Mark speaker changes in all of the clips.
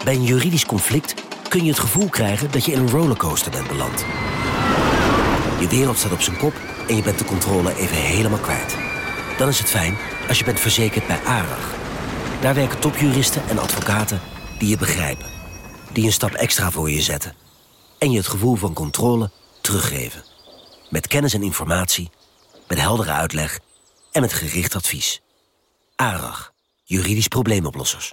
Speaker 1: Bij een juridisch conflict kun je het gevoel krijgen dat je in een rollercoaster bent beland. Je wereld staat op zijn kop en je bent de controle even helemaal kwijt. Dan is het fijn als je bent verzekerd bij ARAG. Daar werken topjuristen en advocaten die je begrijpen. Die een stap extra voor je zetten. En je het gevoel van controle teruggeven. Met kennis en informatie, met heldere uitleg en met gericht advies. ARAG, juridisch probleemoplossers.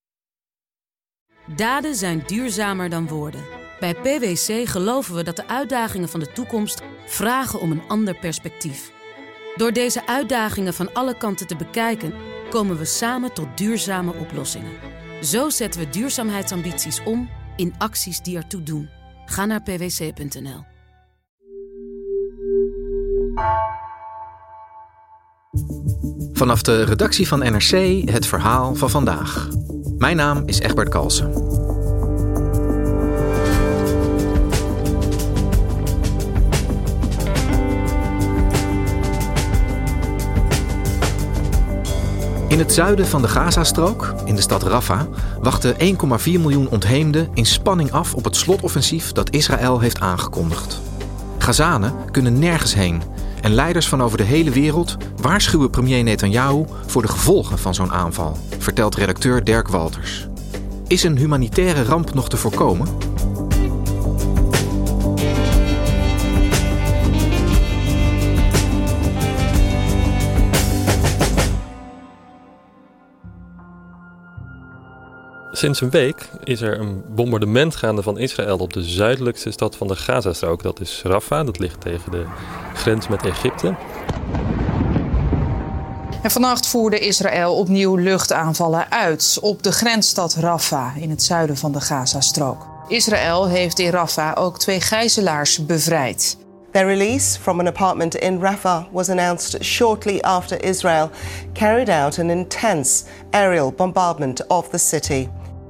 Speaker 2: Daden zijn duurzamer dan woorden. Bij PwC geloven we dat de uitdagingen van de toekomst vragen om een ander perspectief. Door deze uitdagingen van alle kanten te bekijken, komen we samen tot duurzame oplossingen. Zo zetten we duurzaamheidsambities om in acties die ertoe doen. Ga naar pwc.nl.
Speaker 3: Vanaf de redactie van NRC het verhaal van vandaag. Mijn naam is Egbert Kalsen. In het zuiden van de Gazastrook, in de stad Rafah, wachten 1,4 miljoen ontheemden in spanning af op het slotoffensief dat Israël heeft aangekondigd. Gazanen kunnen nergens heen en leiders van over de hele wereld waarschuwen premier Netanyahu voor de gevolgen van zo'n aanval, vertelt redacteur Dirk Walters. Is een humanitaire ramp nog te voorkomen?
Speaker 4: Sinds een week is er een bombardement gaande van Israël op de zuidelijkste stad van de Gazastrook. Dat is Rafah, dat ligt tegen de grens met Egypte.
Speaker 5: En vannacht voerde Israël opnieuw luchtaanvallen uit op de grensstad Rafah in het zuiden van de Gazastrook. Israël heeft in Rafah ook 2 gijzelaars bevrijd.
Speaker 6: Their release from an apartment in Rafah was announced shortly after Israel carried out an intense aerial bombardment of the city.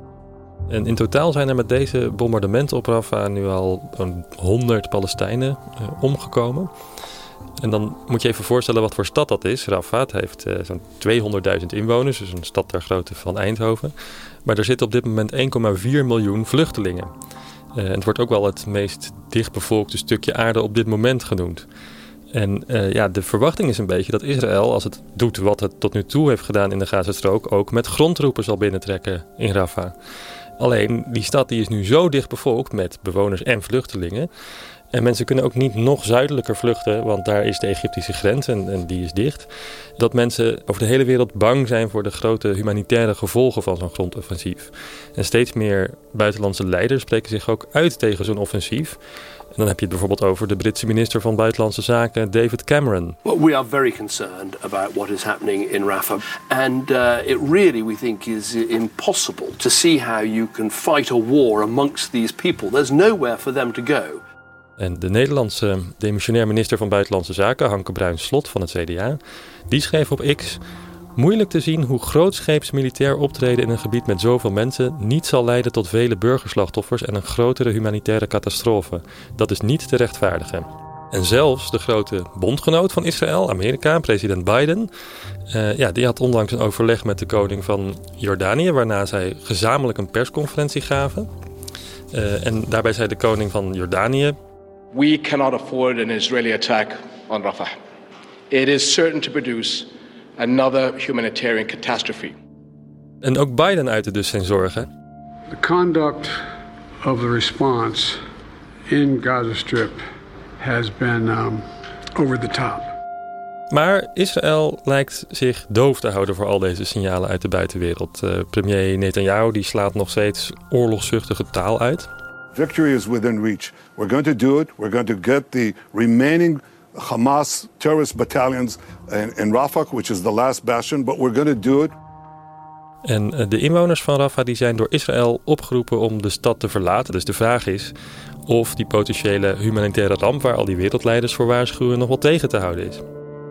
Speaker 4: En in totaal zijn er met deze bombardementen op Rafah nu al 100 Palestijnen omgekomen. En dan moet je even voorstellen wat voor stad dat is. Rafah heeft zo'n 200.000 inwoners, dus een stad ter grootte van Eindhoven. Maar er zitten op dit moment 1,4 miljoen vluchtelingen. En het wordt ook wel het meest dichtbevolkte stukje aarde op dit moment genoemd. En de verwachting is een beetje dat Israël, als het doet wat het tot nu toe heeft gedaan in de Gazastrook, ook met grondtroepen zal binnentrekken in Rafah. Alleen, die stad die is nu zo dicht bevolkt met bewoners en vluchtelingen. En mensen kunnen ook niet nog zuidelijker vluchten, want daar is de Egyptische grens en die is dicht. Dat mensen over de hele wereld bang zijn voor de grote humanitaire gevolgen van zo'n grondoffensief. En steeds meer buitenlandse leiders spreken zich ook uit tegen zo'n offensief. En dan heb je het bijvoorbeeld over de Britse minister van Buitenlandse Zaken, David Cameron.
Speaker 7: We are very concerned about what is happening in Rafah. And it really, we think, is impossible to see how you can fight a war amongst these people. There's nowhere for them to go.
Speaker 4: En de Nederlandse demissionair minister van Buitenlandse Zaken, Hanke Bruins-Slot van het CDA, die schreef op X: moeilijk te zien hoe grootscheeps militair optreden in een gebied met zoveel mensen niet zal leiden tot vele burgerslachtoffers en een grotere humanitaire catastrofe. Dat is niet te rechtvaardigen. En zelfs de grote bondgenoot van Israël, Amerika, president Biden, die had onlangs een overleg met de koning van Jordanië, waarna zij gezamenlijk een persconferentie gaven. En daarbij zei de koning van Jordanië:
Speaker 8: We cannot afford an Israeli attack on Rafah. It is certain to produce another humanitarian catastrophe.
Speaker 4: En ook Biden uitte dus zijn zorgen.
Speaker 9: The conduct of the response in Gaza Strip has been over the top.
Speaker 4: Maar Israël lijkt zich doof te houden voor al deze signalen uit de buitenwereld. Premier Netanyahu die slaat nog steeds oorlogszuchtige taal uit.
Speaker 10: Victory is within reach. We're going to do it. We're going to get the remaining Hamas terrorist battalions in Rafah, which is the last bastion, but we're going to do it.
Speaker 4: En de inwoners van Rafah die zijn door Israël opgeroepen om de stad te verlaten. Dus de vraag is of die potentiële humanitaire ramp waar al die wereldleiders voor waarschuwen nog wel tegen te houden is.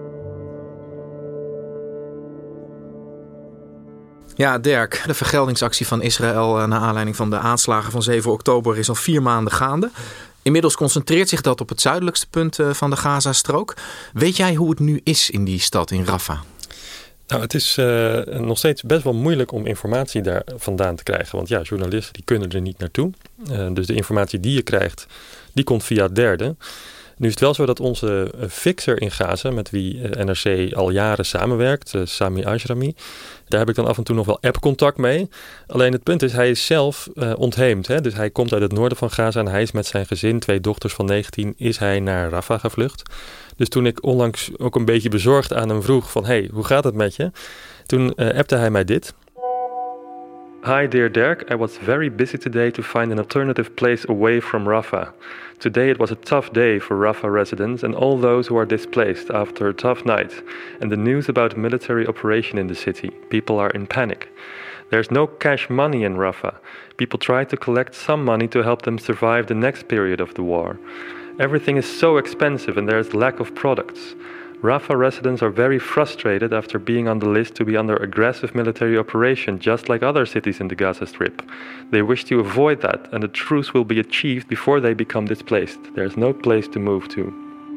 Speaker 3: Ja, Dirk, de vergeldingsactie van Israël naar aanleiding van de aanslagen van 7 oktober is al 4 maanden gaande. Inmiddels concentreert zich dat op het zuidelijkste punt van de Gazastrook. Weet jij hoe het nu is in die stad, in Rafah?
Speaker 4: Nou, het is nog steeds best wel moeilijk om informatie daar vandaan te krijgen. Want ja, journalisten die kunnen er niet naartoe. Dus de informatie die je krijgt, die komt via derden. Nu is het wel zo dat onze fixer in Gaza, met wie NRC al jaren samenwerkt, Sami Ajrami, daar heb ik dan af en toe nog wel appcontact mee. Alleen het punt is, hij is zelf ontheemd. Hè? Dus hij komt uit het noorden van Gaza en hij is met zijn gezin, 2 dochters van 19, is hij naar Rafah gevlucht. Dus toen ik onlangs ook een beetje bezorgd aan hem vroeg van, hey, hoe gaat het met je? Toen appte hij mij dit. Hi dear Dirk, I was very busy today to find an alternative place away from Rafah. Today it was a tough day for Rafah residents and all those who are displaced after a tough night. And the news about a military operation in the city. People are in panic. There's no cash money in Rafah. People try to collect some money to help them survive the next period of the war. Everything is so expensive and there is lack of products. Rafah residents are very frustrated after being on the list to be under aggressive military operation, just like other cities in the Gaza Strip. They wish to avoid that, and a truce will be achieved before they become displaced. There is no place to move to.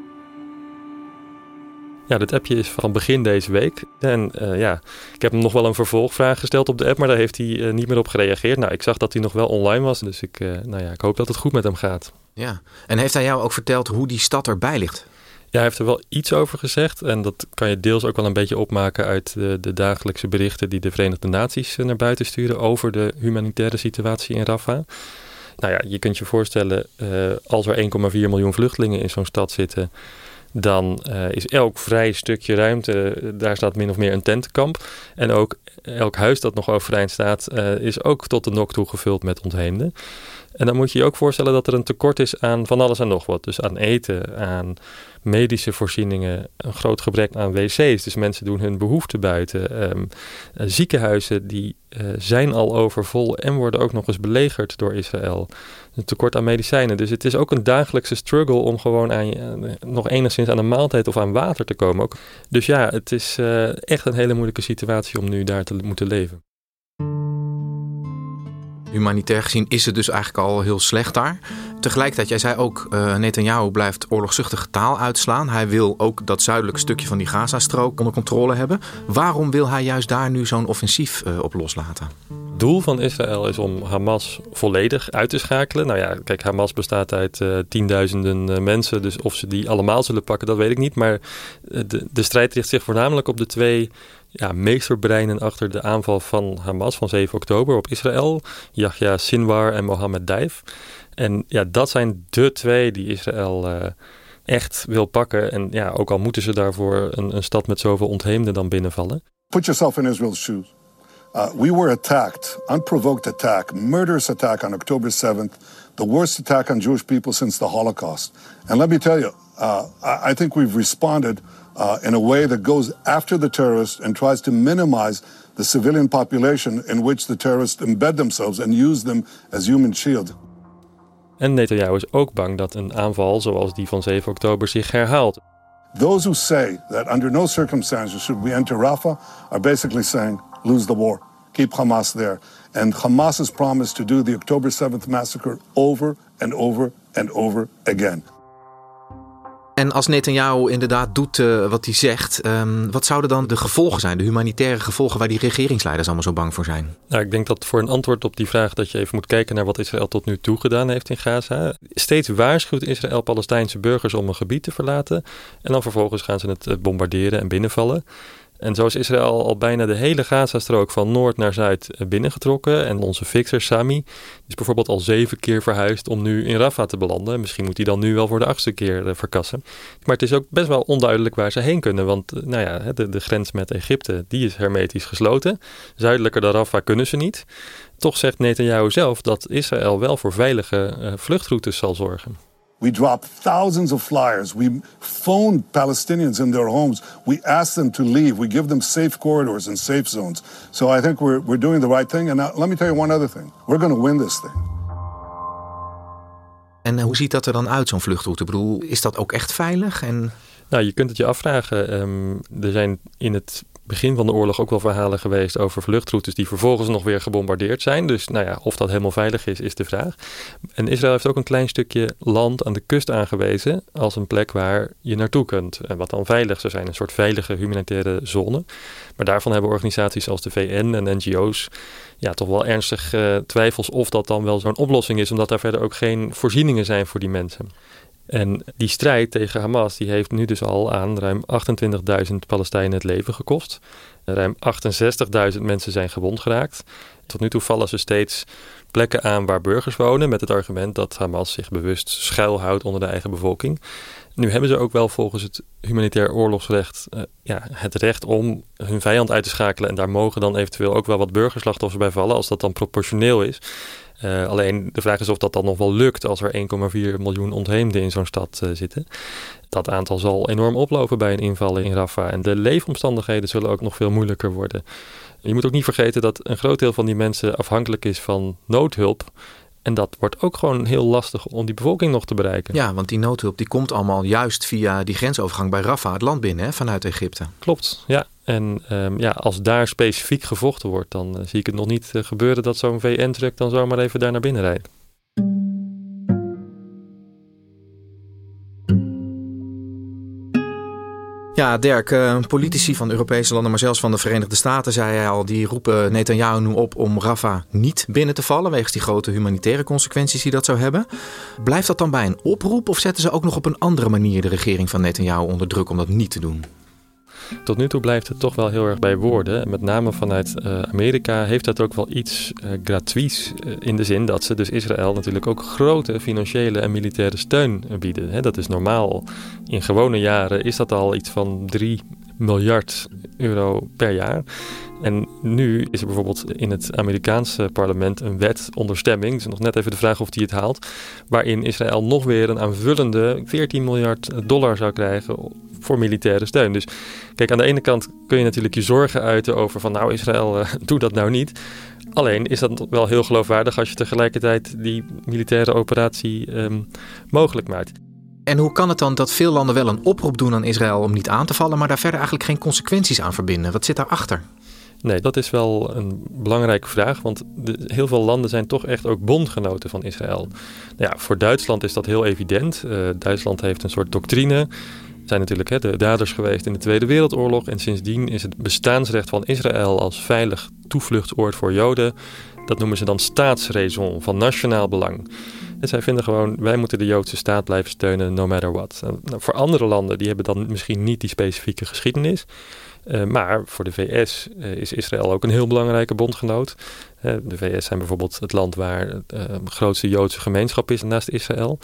Speaker 4: Ja, dit appje is van begin deze week. En ik heb hem nog wel een vervolgvraag gesteld op de app, maar daar heeft hij niet meer op gereageerd. Nou, ik zag dat hij nog wel online was, dus ik hoop dat het goed met hem gaat.
Speaker 3: Ja, en heeft hij jou ook verteld hoe die stad erbij ligt?
Speaker 4: Ja, hij heeft er wel iets over gezegd. En dat kan je deels ook wel een beetje opmaken uit de dagelijkse berichten die de Verenigde Naties naar buiten sturen over de humanitaire situatie in Rafah. Nou ja, je kunt je voorstellen, als er 1,4 miljoen vluchtelingen in zo'n stad zitten, dan is elk vrij stukje ruimte, daar staat min of meer een tentenkamp. En ook elk huis dat nog overeind staat, is ook tot de nok toe gevuld met ontheemden. En dan moet je je ook voorstellen dat er een tekort is aan van alles en nog wat. Dus aan eten, aan medische voorzieningen, een groot gebrek aan wc's. Dus mensen doen hun behoeften buiten. Ziekenhuizen die zijn al overvol en worden ook nog eens belegerd door Israël. Een tekort aan medicijnen. Dus het is ook een dagelijkse struggle om gewoon nog enigszins aan een maaltijd of aan water te komen. Ook. Dus ja, het is echt een hele moeilijke situatie om nu daar te moeten leven.
Speaker 3: Humanitair gezien is het dus eigenlijk al heel slecht daar. Tegelijkertijd, jij zei ook, Netanyahu blijft oorlogzuchtige taal uitslaan. Hij wil ook dat zuidelijke stukje van die Gazastrook onder controle hebben. Waarom wil hij juist daar nu zo'n offensief op loslaten?
Speaker 4: Het doel van Israël is om Hamas volledig uit te schakelen. Nou ja, kijk, Hamas bestaat uit tienduizenden mensen. Dus of ze die allemaal zullen pakken, dat weet ik niet. Maar de strijd richt zich voornamelijk op de 2... meesterbreinen achter de aanval van Hamas van 7 oktober op Israël. Yahya Sinwar en Mohammed Daif. En ja, dat zijn de 2 die Israël echt wil pakken. En ja, ook al moeten ze daarvoor een stad met zoveel ontheemden dan binnenvallen.
Speaker 10: Put yourself in Israel's shoes. We were attacked, unprovoked attack, murderous attack on October 7th. The worst attack on Jewish people since the Holocaust. And let me tell you, I think we've responded in a way that goes after the terrorists and tries to minimize the civilian population in which the terrorists embed themselves and use them as human shield.
Speaker 4: En Netanyahu is ook bang dat een aanval zoals die van 7 oktober zich herhaalt.
Speaker 10: Those who say that under no circumstances should we enter Rafah are basically saying, lose the war, keep Hamas there. And Hamas has promised to do the October 7th massacre over and over and over again.
Speaker 3: En als Netanyahu inderdaad doet wat hij zegt, wat zouden dan de gevolgen zijn, de humanitaire gevolgen waar die regeringsleiders allemaal zo bang voor zijn?
Speaker 4: Nou, ik denk dat voor een antwoord op die vraag dat je even moet kijken naar wat Israël tot nu toe gedaan heeft in Gaza. Steeds waarschuwt Israël Palestijnse burgers om een gebied te verlaten en dan vervolgens gaan ze het bombarderen en binnenvallen. En zo is Israël al bijna de hele Gazastrook van noord naar zuid binnengetrokken. En onze fixer Sami is bijvoorbeeld al 7 keer verhuisd om nu in Rafah te belanden. Misschien moet hij dan nu wel voor de 8e keer verkassen. Maar het is ook best wel onduidelijk waar ze heen kunnen. Want de grens met Egypte die is hermetisch gesloten. Zuidelijker dan Rafah kunnen ze niet. Toch zegt Netanyahu zelf dat Israël wel voor veilige vluchtroutes zal zorgen.
Speaker 10: We dropped thousands of flyers. We phoned Palestinians in their homes. We asked them to leave. We give them safe corridors and safe zones. So I think we're doing the right thing. And now, let me tell you one other thing. We're going to win this thing.
Speaker 3: En hoe ziet dat er dan uit, zo'n vluchtroute? Ik bedoel, is dat ook echt veilig?
Speaker 4: Nou, je kunt het je afvragen. Er zijn in het begin van de oorlog ook wel verhalen geweest over vluchtroutes die vervolgens nog weer gebombardeerd zijn. Dus of dat helemaal veilig is de vraag. En Israël heeft ook een klein stukje land aan de kust aangewezen als een plek waar je naartoe kunt. En wat dan veilig zou zijn, een soort veilige humanitaire zone. Maar daarvan hebben organisaties als de VN en NGO's toch wel ernstig twijfels of dat dan wel zo'n oplossing is, omdat daar verder ook geen voorzieningen zijn voor die mensen. En die strijd tegen Hamas die heeft nu dus al aan ruim 28.000 Palestijnen het leven gekost. Ruim 68.000 mensen zijn gewond geraakt. Tot nu toe vallen ze steeds plekken aan waar burgers wonen met het argument dat Hamas zich bewust schuilhoudt onder de eigen bevolking. Nu hebben ze ook wel volgens het humanitair oorlogsrecht het recht om hun vijand uit te schakelen. En daar mogen dan eventueel ook wel wat burgerslachtoffers bij vallen als dat dan proportioneel is. Alleen de vraag is of dat dan nog wel lukt als er 1,4 miljoen ontheemden in zo'n stad zitten. Dat aantal zal enorm oplopen bij een inval in Rafah. En de leefomstandigheden zullen ook nog veel moeilijker worden. Je moet ook niet vergeten dat een groot deel van die mensen afhankelijk is van noodhulp. En dat wordt ook gewoon heel lastig om die bevolking nog te bereiken.
Speaker 3: Ja, want die noodhulp die komt allemaal juist via die grensovergang bij Rafah, het land binnen, vanuit Egypte.
Speaker 4: Klopt, ja. En als daar specifiek gevochten wordt, dan zie ik het nog niet gebeuren dat zo'n VN-truck dan zomaar even daar naar binnen rijdt.
Speaker 3: Ja, Dirk, politici van Europese landen, maar zelfs van de Verenigde Staten, zei hij al, die roepen Netanyahu nu op om Rafah niet binnen te vallen, wegens die grote humanitaire consequenties die dat zou hebben. Blijft dat dan bij een oproep of zetten ze ook nog op een andere manier de regering van Netanyahu onder druk om dat niet te doen?
Speaker 4: Tot nu toe blijft het toch wel heel erg bij woorden. Met name vanuit Amerika heeft dat ook wel iets gratuits in de zin dat ze dus Israël natuurlijk ook grote financiële en militaire steun bieden. Dat is normaal. In gewone jaren is dat al iets van 3 miljard euro per jaar. En nu is er bijvoorbeeld in het Amerikaanse parlement een wet onder stemming. Het is nog net even de vraag of die het haalt. Waarin Israël nog weer een aanvullende 14 miljard dollar zou krijgen voor militaire steun. Dus kijk, aan de ene kant kun je natuurlijk je zorgen uiten over van Israël, doe dat nou niet. Alleen is dat wel heel geloofwaardig als je tegelijkertijd die militaire operatie mogelijk maakt.
Speaker 3: En hoe kan het dan dat veel landen wel een oproep doen aan Israël om niet aan te vallen, maar daar verder eigenlijk geen consequenties aan verbinden? Wat zit daarachter?
Speaker 4: Nee, dat is wel een belangrijke vraag, want heel veel landen zijn toch echt ook bondgenoten van Israël. Voor Duitsland is dat heel evident. Duitsland heeft een soort doctrine. Er zijn natuurlijk de daders geweest in de Tweede Wereldoorlog en sindsdien is het bestaansrecht van Israël als veilig toevluchtsoord voor Joden, dat noemen ze dan staatsraison, van nationaal belang. En zij vinden gewoon, wij moeten de Joodse staat blijven steunen, no matter what. Voor andere landen, die hebben dan misschien niet die specifieke geschiedenis. Maar voor de VS is Israël ook een heel belangrijke bondgenoot. De VS zijn bijvoorbeeld het land waar de grootste Joodse gemeenschap is naast Israël.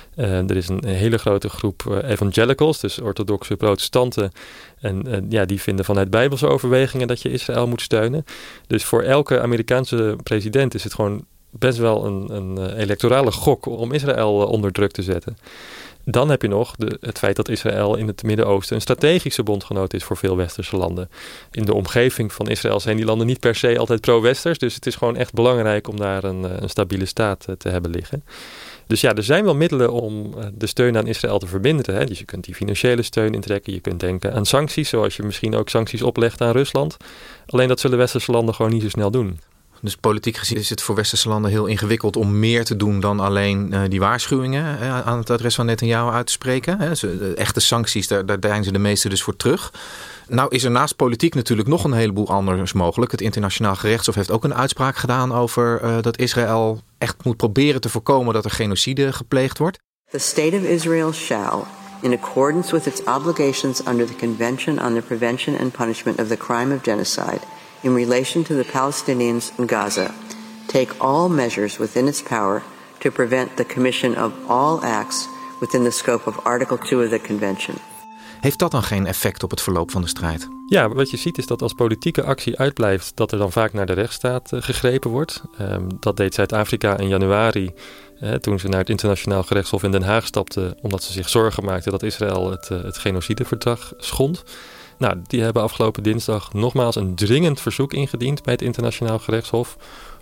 Speaker 4: Er is een hele grote groep evangelicals, dus orthodoxe protestanten. En die vinden vanuit bijbelse overwegingen dat je Israël moet steunen. Dus voor elke Amerikaanse president is het gewoon best wel een electorale gok om Israël onder druk te zetten. Dan heb je nog het feit dat Israël in het Midden-Oosten een strategische bondgenoot is voor veel westerse landen. In de omgeving van Israël zijn die landen niet per se altijd pro-westers. Dus het is gewoon echt belangrijk om daar een stabiele staat te hebben liggen. Dus er zijn wel middelen om de steun aan Israël te verminderen. Dus je kunt die financiële steun intrekken. Je kunt denken aan sancties, zoals je misschien ook sancties oplegt aan Rusland. Alleen dat zullen westerse landen gewoon niet zo snel doen.
Speaker 3: Dus politiek gezien is het voor westerse landen heel ingewikkeld om meer te doen dan alleen die waarschuwingen aan het adres van Netanyahu uit te spreken. De echte sancties, daar deinzen de meeste dus voor terug. Nou is er naast politiek natuurlijk nog een heleboel anders mogelijk. Het Internationaal Gerechtshof heeft ook een uitspraak gedaan over dat Israël echt moet proberen te voorkomen dat er genocide gepleegd wordt.
Speaker 11: The state of Israel shall, in accordance with its obligations under the Convention on the Prevention and Punishment of the Crime of Genocide, in relation to the Palestinians in Gaza, take all measures within its power to prevent the commission of all acts within the scope of Article 2 of the Convention.
Speaker 3: Heeft dat dan geen effect op het verloop van de strijd?
Speaker 4: Ja, wat je ziet is dat als politieke actie uitblijft, dat er dan vaak naar de rechtsstaat gegrepen wordt. Dat deed Zuid-Afrika in januari, toen ze naar het Internationaal Gerechtshof in Den Haag stapten, omdat ze zich zorgen maakten dat Israël het genocideverdrag schond. Die hebben afgelopen dinsdag nogmaals een dringend verzoek ingediend bij het Internationaal Gerechtshof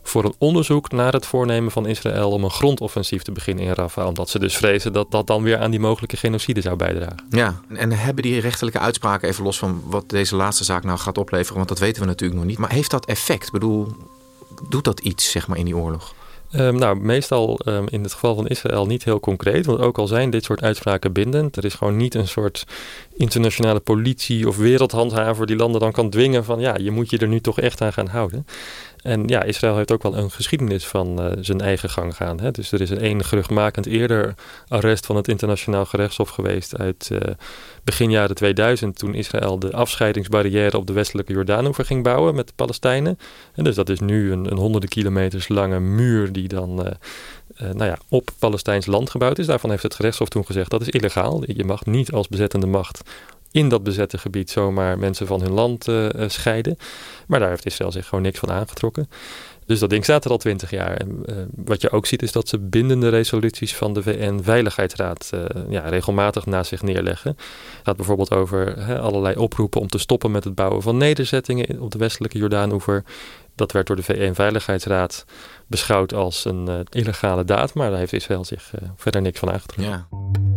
Speaker 4: voor een onderzoek naar het voornemen van Israël om een grondoffensief te beginnen in Rafah. Omdat ze dus vrezen dat dat dan weer aan die mogelijke genocide zou bijdragen.
Speaker 3: Ja, en hebben die rechterlijke uitspraken, even los van wat deze laatste zaak nou gaat opleveren, want dat weten we natuurlijk nog niet. Maar heeft dat effect? Ik bedoel, doet dat iets, zeg maar, in die oorlog?
Speaker 4: Meestal in het geval van Israël niet heel concreet. Want ook al zijn dit soort uitspraken bindend, er is gewoon niet een soort internationale politie of wereldhandhaver die landen dan kan dwingen van ja, je moet je er nu toch echt aan gaan houden. En ja, Israël heeft ook wel een geschiedenis van zijn eigen gang gaan. Hè? Dus er is een geruchtmakend eerder arrest van het internationaal gerechtshof geweest uit begin jaren 2000... toen Israël de afscheidingsbarrière op de westelijke Jordaanoever ging bouwen met de Palestijnen. En dus dat is nu een honderden kilometers lange muur die dan op Palestijns land gebouwd is. Daarvan heeft het gerechtshof toen gezegd dat is illegaal. Je mag niet als bezettende macht in dat bezette gebied zomaar mensen van hun land scheiden. Maar daar heeft Israël zich gewoon niks van aangetrokken. Dus dat ding staat er al 20 jaar. En wat je ook ziet is dat ze bindende resoluties van de VN-veiligheidsraad regelmatig naast zich neerleggen. Het gaat bijvoorbeeld over allerlei oproepen om te stoppen met het bouwen van nederzettingen op de westelijke Jordaanoever. Dat werd door de VN-veiligheidsraad beschouwd als een illegale daad, maar daar heeft Israël zich verder niks van aangetrokken.
Speaker 3: Ja.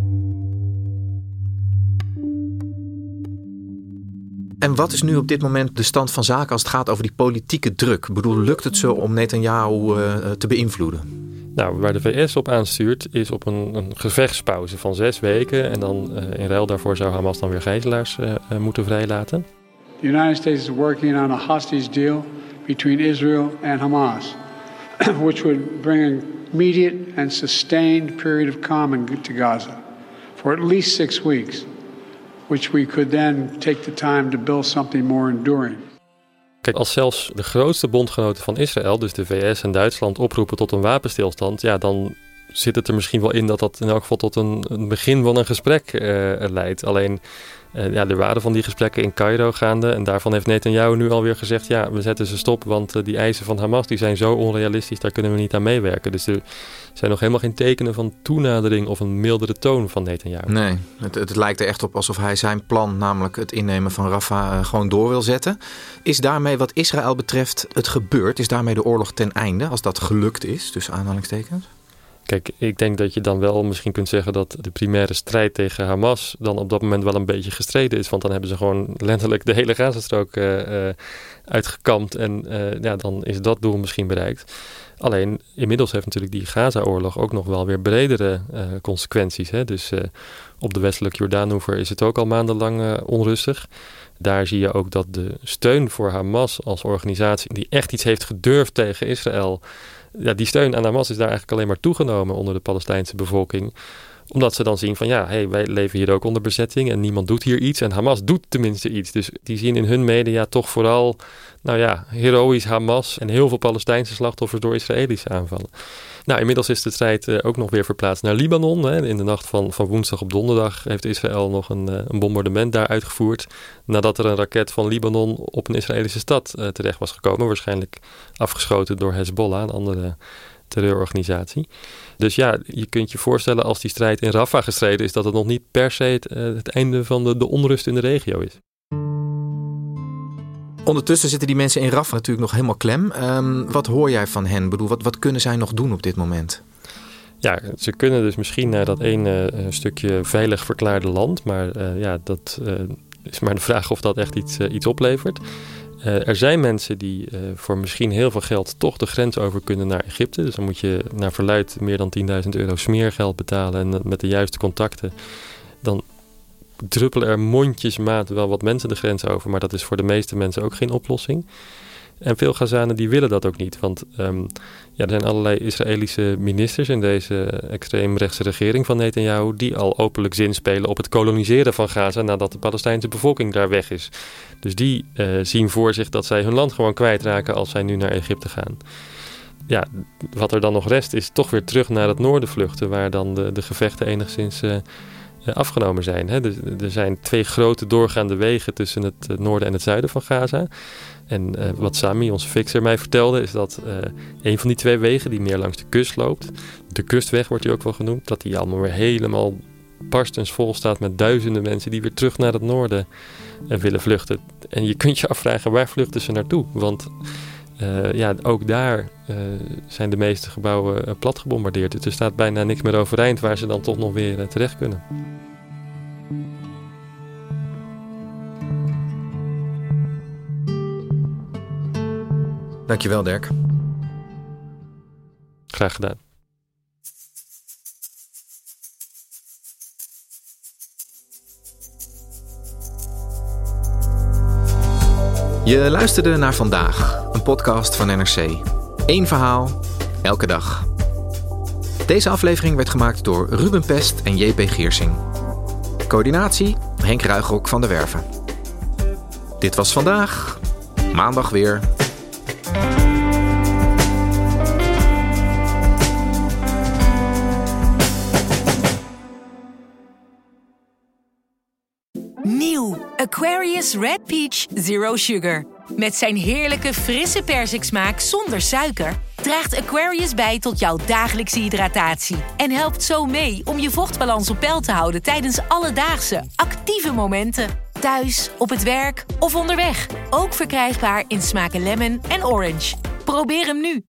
Speaker 3: En wat is nu op dit moment de stand van zaken als het gaat over die politieke druk? Ik bedoel, lukt het ze om Netanyahu te beïnvloeden?
Speaker 4: Nou, waar de VS op aanstuurt is op een gevechtspauze van 6 weken. En dan in ruil daarvoor zou Hamas dan weer gijzelaars moeten vrijlaten.
Speaker 9: The United States is working on a hostage deal between Israel and Hamas, which would bring an immediate and sustained period of calm to Gaza for at least 6 weeks. Which we could then take the time to build something more enduring.
Speaker 4: Kijk, als zelfs de grootste bondgenoten van Israël, dus de VS en Duitsland, oproepen tot een wapenstilstand, ja, dan zit het er misschien wel in dat in elk geval tot een begin van een gesprek leidt. Alleen, er waren van die gesprekken in Cairo gaande en daarvan heeft Netanyahu nu alweer gezegd, ja, we zetten ze stop, want die eisen van Hamas die zijn zo onrealistisch, daar kunnen we niet aan meewerken. Dus er zijn nog helemaal geen tekenen van toenadering of een mildere toon van Netanyahu.
Speaker 3: Nee, het lijkt er echt op alsof hij zijn plan, namelijk het innemen van Rafah, gewoon door wil zetten. Is daarmee wat Israël betreft het gebeurd? Is daarmee de oorlog ten einde, als dat gelukt is, tussen aanhalingstekens?
Speaker 4: Kijk, ik denk dat je dan wel misschien kunt zeggen dat de primaire strijd tegen Hamas dan op dat moment wel een beetje gestreden is. Want dan hebben ze gewoon letterlijk de hele Gazastrook uitgekampt en dan is dat doel misschien bereikt. Alleen, inmiddels heeft natuurlijk die Gaza-oorlog ook nog wel weer bredere consequenties. Hè? Dus op de westelijke Jordaanoever is het ook al maandenlang onrustig. Daar zie je ook dat de steun voor Hamas als organisatie die echt iets heeft gedurfd tegen Israël, ja, die steun aan Hamas is daar eigenlijk alleen maar toegenomen onder de Palestijnse bevolking. Omdat ze dan zien van wij leven hier ook onder bezetting en niemand doet hier iets. En Hamas doet tenminste iets. Dus die zien in hun media toch vooral heroïsch Hamas en heel veel Palestijnse slachtoffers door Israëlische aanvallen. Nou, inmiddels is de strijd ook nog weer verplaatst naar Libanon. Hè. In de nacht van woensdag op donderdag heeft Israël nog een bombardement daar uitgevoerd. Nadat er een raket van Libanon op een Israëlische stad terecht was gekomen. Waarschijnlijk afgeschoten door Hezbollah, een andere terreurorganisatie. Dus ja, je kunt je voorstellen als die strijd in Rafah gestreden is, dat het nog niet per se het einde van de onrust in de regio is.
Speaker 3: Ondertussen zitten die mensen in Rafah natuurlijk nog helemaal klem. Wat hoor jij van hen? Ik bedoel, wat kunnen zij nog doen op dit moment?
Speaker 4: Ja, ze kunnen dus misschien naar dat ene stukje veilig verklaarde land. Maar dat is maar de vraag of dat echt iets oplevert. Er zijn mensen die voor misschien heel veel geld toch de grens over kunnen naar Egypte. Dus dan moet je naar verluidt meer dan €10.000 smeergeld betalen. En met de juiste contacten dan druppelen er mondjesmaat wel wat mensen de grens over. Maar dat is voor de meeste mensen ook geen oplossing. En veel Gazanen die willen dat ook niet. Want er zijn allerlei Israëlische ministers in deze extreemrechtse regering van Netanyahu die al openlijk zinspelen op het koloniseren van Gaza nadat de Palestijnse bevolking daar weg is. Dus die zien voor zich dat zij hun land gewoon kwijtraken als zij nu naar Egypte gaan. Ja, wat er dan nog rest is toch weer terug naar het noorden vluchten, waar dan de gevechten enigszins afgenomen zijn. Hè. Er zijn 2 grote doorgaande wegen tussen het noorden en het zuiden van Gaza. En wat Sami, onze fixer, mij vertelde is dat een van die 2 wegen die meer langs de kust loopt, de kustweg wordt die ook wel genoemd, dat die allemaal weer helemaal barstens vol staat met duizenden mensen die weer terug naar het noorden willen vluchten. En je kunt je afvragen, waar vluchten ze naartoe? Want ook daar zijn de meeste gebouwen plat gebombardeerd. Dus er staat bijna niks meer overeind waar ze dan toch nog weer terecht kunnen.
Speaker 3: Dankjewel, Dirk.
Speaker 4: Graag gedaan.
Speaker 3: Je luisterde naar Vandaag, een podcast van NRC. 1 verhaal, elke dag. Deze aflevering werd gemaakt door Ruben Pest en JP Geersing. Coördinatie Henk Ruigrok van der Werven. Dit was Vandaag, maandag weer.
Speaker 12: Nieuw Aquarius Red Peach Zero Sugar. Met zijn heerlijke frisse persiksmaak zonder suiker draagt Aquarius bij tot jouw dagelijkse hydratatie. En helpt zo mee om je vochtbalans op peil te houden tijdens alledaagse, actieve momenten. Thuis, op het werk of onderweg. Ook verkrijgbaar in smaken lemon en orange. Probeer hem nu.